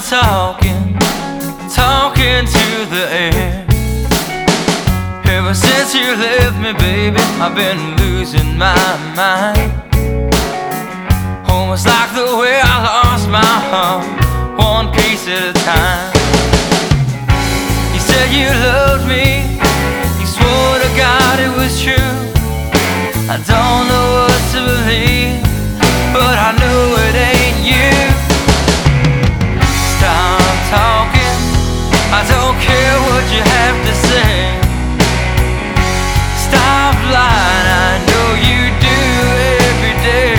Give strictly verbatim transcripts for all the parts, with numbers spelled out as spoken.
talking, talking to the air. Ever since you left me, baby, I've been losing my mind. Almost like the way I lost my heart, one piece at a time. You said you loved me, you swore to God it was true. I don't know what to believe, but I know it ain't you. Stop talking, I don't care what you have to say. Stop lying, I know you do every day.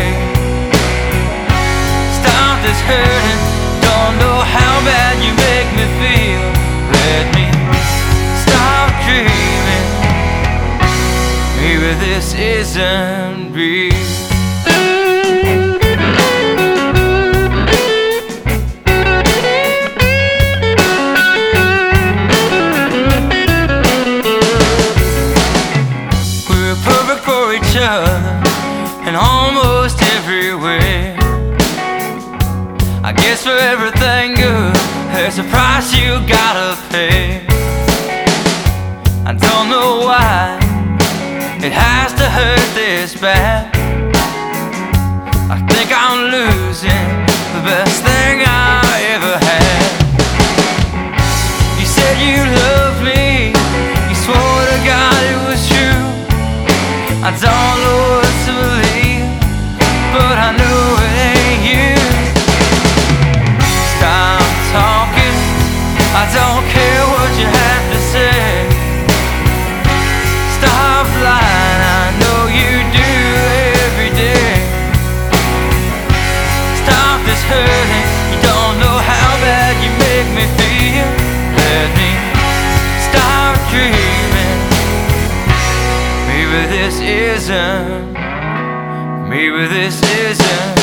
Stop this hurting, don't know how bad you make me feel. Let me stop dreaming, maybe this isn't real. In almost every way, I guess for everything good there's a price you gotta pay. I don't know why it has to hurt this bad. I think I'm losing the best thing I ever had. You said you loved me, you swore to God it was true. I don't know what to believe, but I know it ain't you. Stop talking, I don't care what you have to say. Stop lying, I know you do every day. Stop this hurting, you don't know how bad you make me feel. Let me stop dreaming, maybe this isn't, maybe this isn't